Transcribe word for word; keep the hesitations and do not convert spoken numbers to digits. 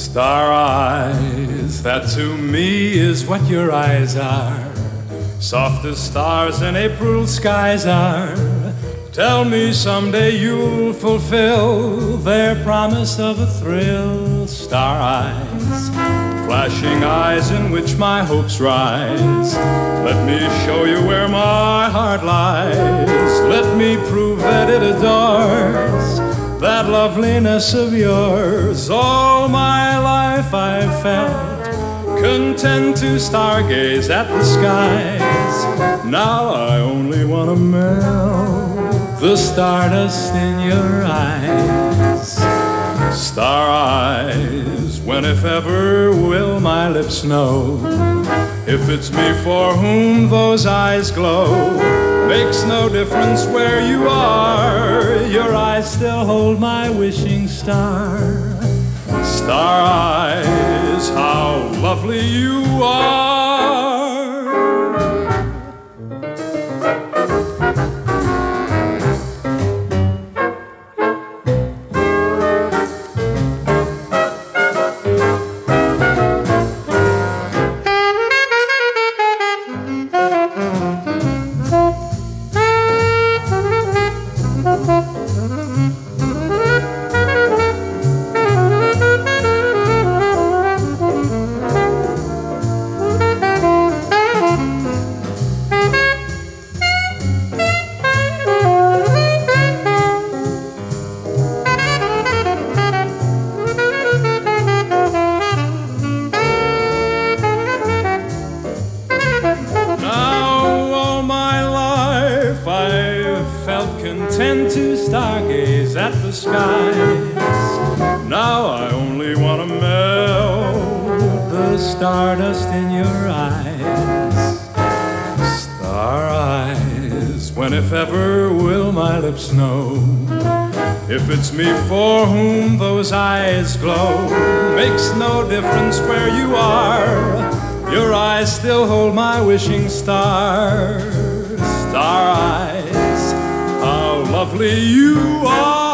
Star eyes, that to me is what your eyes are. Soft as stars in April skies are. Tell me someday you'll fulfill their promise of a thrill. Star eyes, flashing eyes in which my hopes rise. Let me show you where my heart lies. Let me prove that it adores that loveliness of yours. All my life I've felt content to stargaze at the skies. Now I only want to melt the stardust in your eyes. Star eyes, when if ever will my lips know if it's me for whom those eyes glow. Makes no difference where you are, your eyes still hold my wishing star. Star eyes, how lovely you are. Content to stargaze at the skies. Now I only want to melt the stardust in your eyes. Star eyes, when if ever will my lips know if it's me for whom those eyes glow. Makes no difference where you are, your eyes still hold my wishing star. Star eyes, how lovely you are.